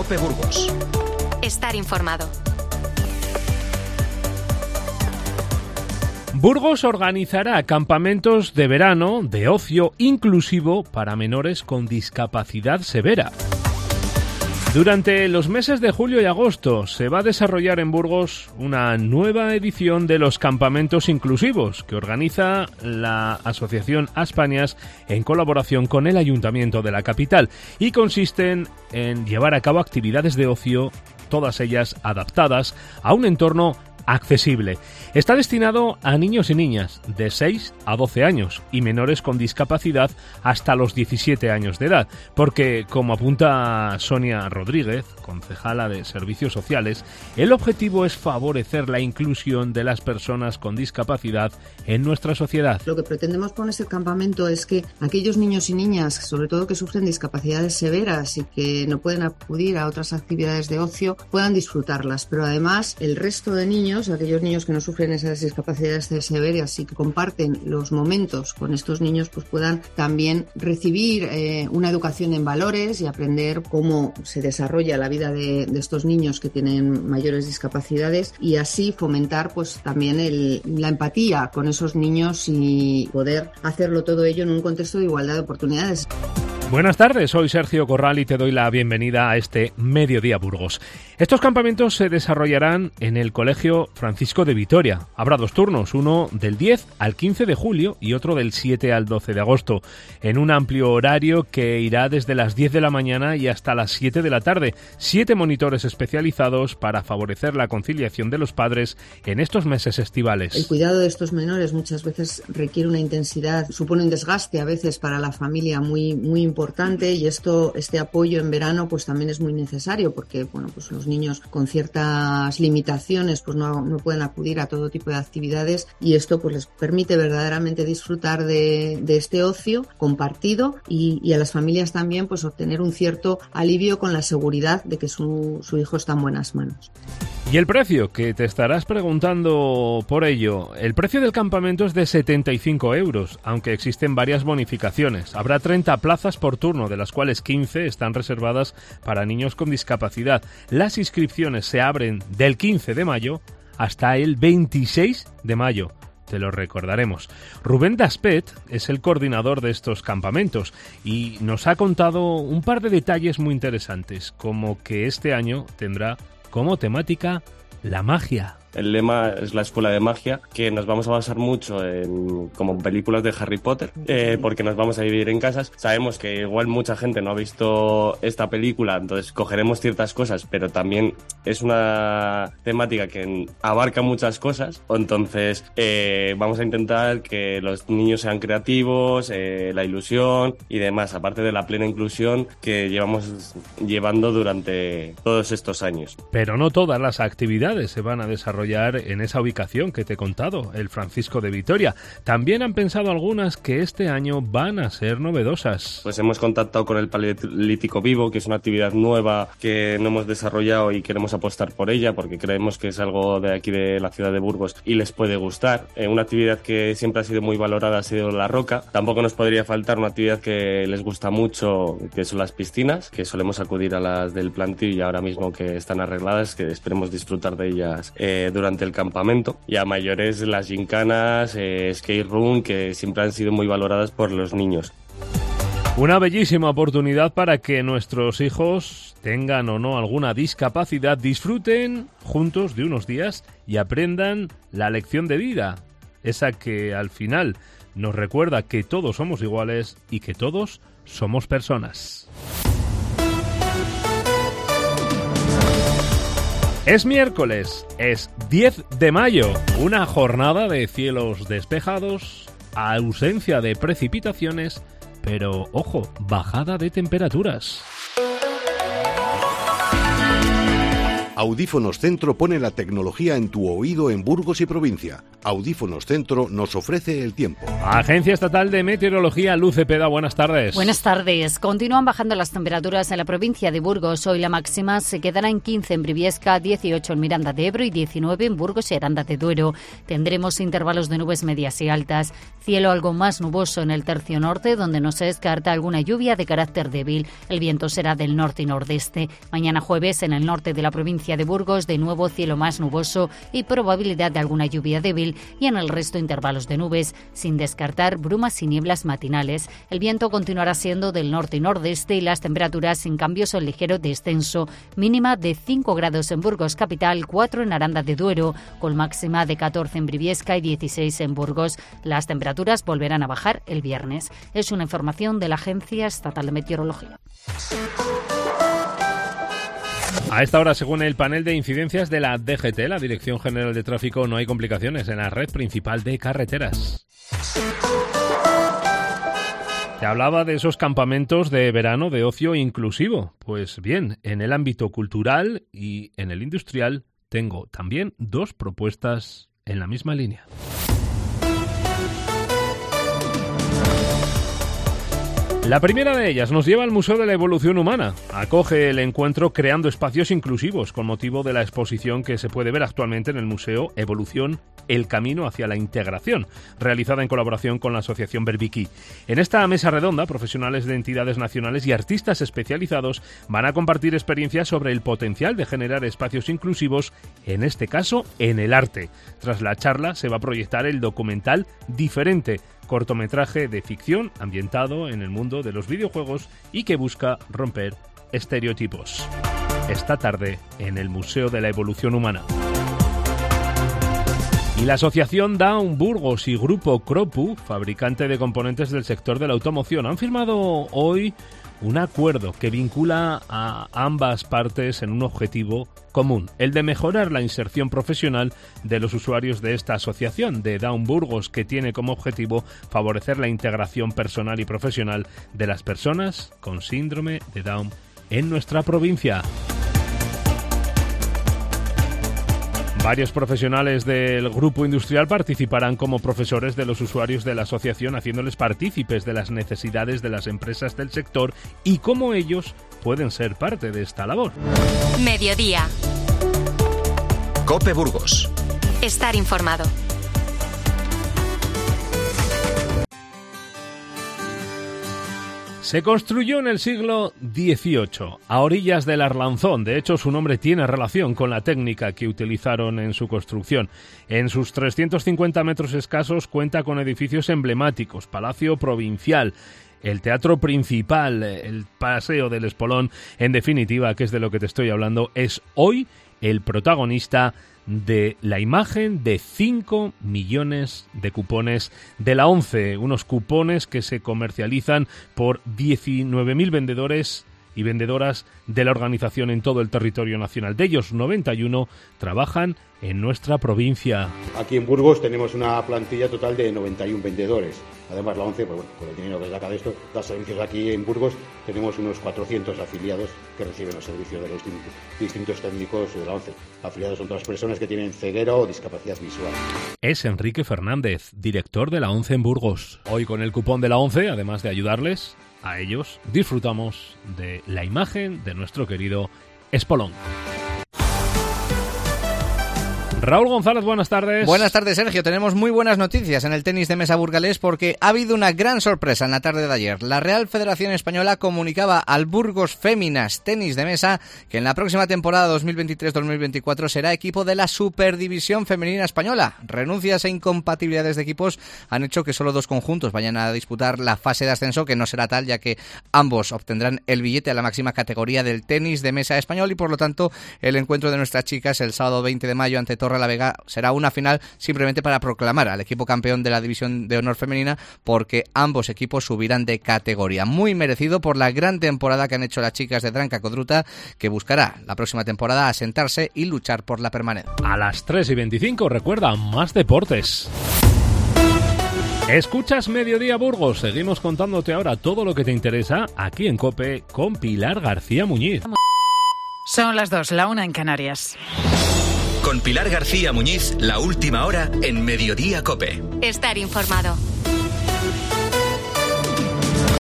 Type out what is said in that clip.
Cope Burgos. Estar informado. Burgos organizará campamentos de verano de ocio inclusivo para menores con discapacidad severa. Durante los meses de julio y agosto se va a desarrollar en Burgos una nueva edición de los campamentos inclusivos que organiza la Asociación Aspanias en colaboración con el Ayuntamiento de la capital y consisten en llevar a cabo actividades de ocio, todas ellas adaptadas a un entorno accesible. Está destinado a niños y niñas de 6 a 12 años y menores con discapacidad hasta los 17 años de edad, porque, como apunta Sonia Rodríguez, concejala de Servicios Sociales, el objetivo es favorecer la inclusión de las personas con discapacidad en nuestra sociedad. Lo que pretendemos con este campamento es que aquellos niños y niñas, sobre todo que sufren discapacidades severas y que no pueden acudir a otras actividades de ocio, puedan disfrutarlas, pero además el resto de niños, aquellos niños que no sufren esas discapacidades severas y que comparten los momentos con estos niños, pues puedan también recibir una educación en valores y aprender cómo se desarrolla la vida de estos niños que tienen mayores discapacidades y así fomentar pues también la empatía con esos niños y poder hacerlo todo ello en un contexto de igualdad de oportunidades. Buenas tardes, soy Sergio Corral y te doy la bienvenida a este Mediodía Burgos. Estos campamentos se desarrollarán en el Colegio Francisco de Vitoria. Habrá dos turnos, uno del 10 al 15 de julio y otro del 7 al 12 de agosto, en un amplio horario que irá desde las 10 de la mañana y hasta las 7 de la tarde. 7 monitores especializados para favorecer la conciliación de los padres en estos meses estivales. El cuidado de estos menores muchas veces requiere una intensidad, supone un desgaste a veces para la familia muy importante y este apoyo en verano pues también es muy necesario porque bueno, pues los niños con ciertas limitaciones pues no pueden acudir a todo tipo de actividades y esto pues les permite verdaderamente disfrutar de este ocio compartido y a las familias también pues obtener un cierto alivio con la seguridad de que su hijo está en buenas manos. Y el precio, que te estarás preguntando por ello. El precio del campamento es de 75 euros, aunque existen varias bonificaciones. Habrá 30 plazas por turno, de las cuales 15 están reservadas para niños con discapacidad. Las inscripciones se abren del 15 de mayo hasta el 26 de mayo. Te lo recordaremos. Rubén Daspet es el coordinador de estos campamentos y nos ha contado un par de detalles muy interesantes, como que este año tendrá como temática la magia. El lema es la escuela de magia, que nos vamos a basar mucho en como películas de Harry Potter, porque nos vamos a vivir en casas. Sabemos que igual mucha gente no ha visto esta película, entonces cogeremos ciertas cosas, pero también es una temática que abarca muchas cosas, entonces vamos a intentar que los niños sean creativos, la ilusión y demás, aparte de la plena inclusión que llevamos llevando durante todos estos años. Pero no todas las actividades se van a desarrollar en esa ubicación que te he contado, el Francisco de Vitoria. También han pensado algunas que este año van a ser novedosas. Pues hemos contactado con el Paleolítico Vivo, que es una actividad nueva que no hemos desarrollado y queremos apostar por ella porque creemos que es algo de aquí de la ciudad de Burgos y les puede gustar. Una actividad que siempre ha sido muy valorada ha sido la roca. Tampoco nos podría faltar una actividad que les gusta mucho, que son las piscinas, que solemos acudir a las del plantío y ahora mismo que están arregladas, que esperemos disfrutar de ellas durante el campamento. Y a mayores las gincanas, skate room, que siempre han sido muy valoradas por los niños. Una bellísima oportunidad para que nuestros hijos, tengan o no alguna discapacidad, disfruten juntos de unos días y aprendan la lección de vida, esa que al final nos recuerda que todos somos iguales y que todos somos personas. Es miércoles, es 10 de mayo, una jornada de cielos despejados, ausencia de precipitaciones, pero, ojo, bajada de temperaturas. Audífonos Centro pone la tecnología en tu oído en Burgos y provincia. Audífonos Centro nos ofrece el tiempo. Agencia Estatal de Meteorología, Luz Cepeda, buenas tardes. Buenas tardes. Continúan bajando las temperaturas en la provincia de Burgos. Hoy la máxima se quedará en 15 en Briviesca, 18 en Miranda de Ebro y 19 en Burgos y Aranda de Duero. Tendremos intervalos de nubes medias y altas. Cielo algo más nuboso en el tercio norte, donde no se descarta alguna lluvia de carácter débil. El viento será del norte y nordeste. Mañana jueves en el norte de la provincia de Burgos, de nuevo cielo más nuboso y probabilidad de alguna lluvia débil, y en el resto intervalos de nubes, sin descartar brumas y nieblas matinales. El viento continuará siendo del norte y nordeste y las temperaturas en cambio son ligero descenso, mínima de 5 grados en Burgos capital, 4 en Aranda de Duero, con máxima de 14 en Briviesca y 16 en Burgos. Las temperaturas volverán a bajar el viernes. Es una información de la Agencia Estatal de Meteorología. A esta hora, según el panel de incidencias de la DGT, la Dirección General de Tráfico, no hay complicaciones en la red principal de carreteras. Te hablaba de esos campamentos de verano de ocio inclusivo. Pues bien, en el ámbito cultural y en el industrial tengo también dos propuestas en la misma línea. La primera de ellas nos lleva al Museo de la Evolución Humana. Acoge el encuentro Creando Espacios Inclusivos con motivo de la exposición que se puede ver actualmente en el Museo Evolución, el camino hacia la integración, realizada en colaboración con la Asociación Berbiki. En esta mesa redonda, profesionales de entidades nacionales y artistas especializados van a compartir experiencias sobre el potencial de generar espacios inclusivos, en este caso en el arte. Tras la charla se va a proyectar el documental Diferente, cortometraje de ficción ambientado en el mundo de los videojuegos y que busca romper estereotipos. Esta tarde en el Museo de la Evolución Humana. Y la asociación Daum Burgos y Grupo Cropu, fabricante de componentes del sector de la automoción, han firmado hoy un acuerdo que vincula a ambas partes en un objetivo común, el de mejorar la inserción profesional de los usuarios de esta asociación de Daum Burgos, que tiene como objetivo favorecer la integración personal y profesional de las personas con síndrome de Down en nuestra provincia. Varios profesionales del grupo industrial participarán como profesores de los usuarios de la asociación, haciéndoles partícipes de las necesidades de las empresas del sector y cómo ellos pueden ser parte de esta labor. Mediodía. COPE Burgos. Estar informado. Se construyó en el siglo XVIII, a orillas del Arlanzón. De hecho, su nombre tiene relación con la técnica que utilizaron en su construcción. En sus 350 metros escasos cuenta con edificios emblemáticos, Palacio Provincial, el Teatro Principal, el Paseo del Espolón. En definitiva, que es de lo que te estoy hablando, es hoy el protagonista de la imagen de 5 millones de cupones de la ONCE, unos cupones que se comercializan por 19.000 vendedores y vendedoras de la organización en todo el territorio nacional. De ellos, 91 trabajan en nuestra provincia. Aquí en Burgos tenemos una plantilla total de 91 vendedores. Además, la ONCE, pues bueno, con el dinero que saca de esto, da servicios aquí en Burgos. Tenemos unos 400 afiliados que reciben los servicios de los distintos técnicos de la ONCE. Afiliados son todas las personas que tienen ceguera o discapacidad visual. Es Enrique Fernández, director de la ONCE en Burgos. Hoy, con el cupón de la ONCE, además de ayudarles a ellos, disfrutamos de la imagen de nuestro querido Espolón. Raúl González, buenas tardes. Buenas tardes, Sergio. Tenemos muy buenas noticias en el tenis de mesa burgalés porque ha habido una gran sorpresa en la tarde de ayer. La Real Federación Española comunicaba al Burgos Féminas Tenis de Mesa que en la próxima temporada 2023-2024 será equipo de la Superdivisión Femenina Española. Renuncias e incompatibilidades de equipos han hecho que solo dos conjuntos vayan a disputar la fase de ascenso, que no será tal ya que ambos obtendrán el billete a la máxima categoría del tenis de mesa español y por lo tanto el encuentro de nuestras chicas el sábado 20 de mayo ante Torre la Vega será una final simplemente para proclamar al equipo campeón de la División de Honor Femenina, porque ambos equipos subirán de categoría. Muy merecido por la gran temporada que han hecho las chicas de Dranca Codruta, que buscará la próxima temporada asentarse y luchar por la permanencia. A las 3:25, recuerda, más deportes. Escuchas Mediodía Burgos. Seguimos contándote ahora todo lo que te interesa aquí en COPE con Pilar García Muñiz. Son las 2, la 1 en Canarias. Con Pilar García Muñiz, la última hora en Mediodía COPE. Estar informado.